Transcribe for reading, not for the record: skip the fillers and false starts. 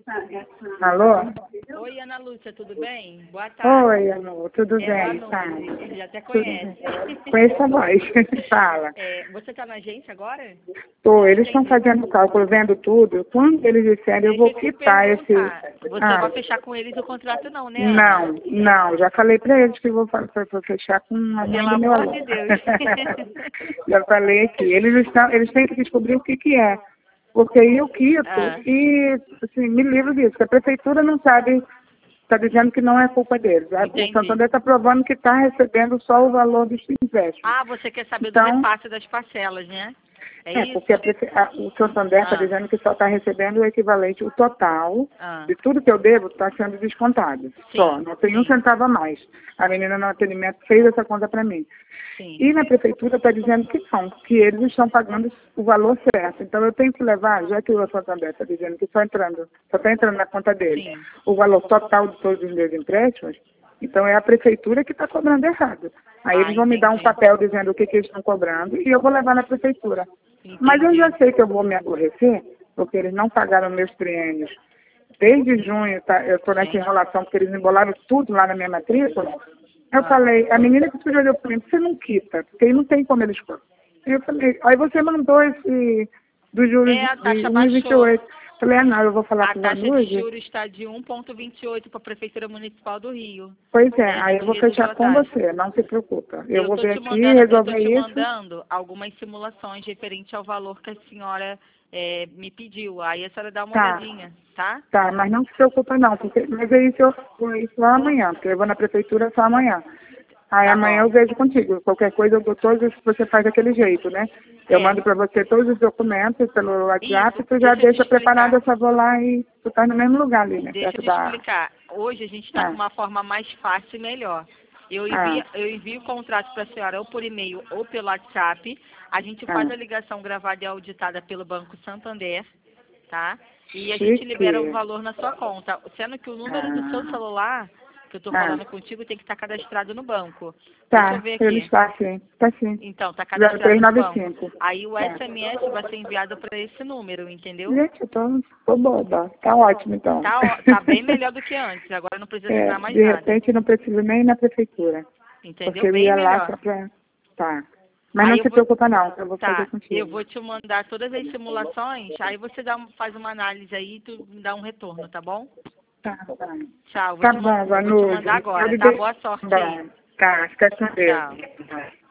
Alô? Oi, Ana Lúcia, tudo bem? Boa tarde. Oi, amor, tudo bem? Ana Tá. Lúcia, já até Tudo conhece. bem. Conheço a voz. Fala. Você está na agência agora? Tô, eles estão Entendi. fazendo o cálculo, vendo tudo. Quando eles disserem, eu vou Deixa eu te quitar esse... perguntar. Você não Ah, vai fechar com eles o contrato não, né, Ana? não, já falei pra eles que eu vou fechar com a mãe Pelo do meu amor aluno. de Deus. Já falei aqui. Eles têm que descobrir o que é. Porque eu quito Ah, e, assim, me livro disso. Que a prefeitura não sabe, está dizendo que não é culpa deles. O entendi. Santander está provando que está recebendo só o valor dos empréstimos. Ah, você quer saber do Então, repasse das parcelas, né? É isso? porque o Santander está Ah, dizendo que só está recebendo o equivalente, o total ah. de tudo que eu devo está sendo descontado. Só, Sim, não tem um sim, centavo a mais. A menina no atendimento fez essa conta para mim. sim. E na prefeitura está dizendo que não, que eles estão pagando o valor certo. Então eu tenho que levar, já que o Santander está dizendo que só está entrando na conta dele Sim. o valor total de todos os meus empréstimos, então é a prefeitura que está cobrando errado. Aí eles vão me dar um Entendi. papel dizendo o que eles estão cobrando e eu vou levar na prefeitura. Mas eu já Entendi. sei que eu vou me aborrecer, porque eles não pagaram meus triênios. Desde junho, eu estou nessa Gente. enrolação, porque eles embolaram tudo lá na minha matrícula. Eu Ah. falei, a menina que olhou para mim, você não quita, porque aí não tem como eles... Eu falei, aí você mandou esse dos juros A de taxa baixou. 1,28. Falei, não, eu vou falar A com o taxa de Vanucci. juros está de 1,28 para a Prefeitura Municipal do Rio. Pois é, Né? aí Não eu vou reduziu fechar a com taxa. você, não se preocupa. Eu vou ver aqui, Eu tô resolver te isso. mandando algumas simulações referente ao valor que a senhora me pediu. Aí a senhora dá uma Tá, olhadinha, tá? tá, mas não se preocupa não, porque, mas é isso eu vou isso lá amanhã, porque eu vou na prefeitura só amanhã. Aí Tá amanhã bom. eu vejo contigo. Qualquer coisa eu dou todos, você faz daquele jeito, né? Eu É, mando para você todos os documentos pelo WhatsApp, isso, tu já deixa eu te deixa preparado, explicar. eu só vou lá e tu tá no mesmo lugar ali, né? Deixa eu Perto te da... explicar. Hoje a gente está com Ah, uma forma mais fácil e melhor. ah, Eu envio o contrato para a senhora ou por e-mail ou pelo WhatsApp. A gente faz ah. a ligação gravada e auditada pelo Banco Santander, tá? E a gente libera o Chique. valor na sua conta. Sendo que o número do seu Ah, celular, que eu estou ah. falando contigo, tem que estar cadastrado no banco. Deixa eu Tá, ver ele aqui. está sim, está sim. Então, está cadastrado no banco. 0395. Aí o Tá. SMS vai ser enviado para esse número, entendeu? Gente, eu tô boba. Tá ótimo, então. Tá bem melhor do que antes. Agora não precisa É, lembrar mais de nada. repente não preciso nem ir na prefeitura. Porque Entendeu? eu Bem ia lá melhor. só pra... Tá. Mas Aí não eu se vou, preocupa não, eu vou fazer tá, eu contigo. vou te mandar todas as simulações, aí você faz uma análise aí e tu me dá um retorno, tá bom? Tá, tá. Tchau, Tá bom, vou te Vanusa. mandar agora, Pode tá? deixar. Boa sorte aí. Bom, tá, fica com Deus. Tchau. Tá.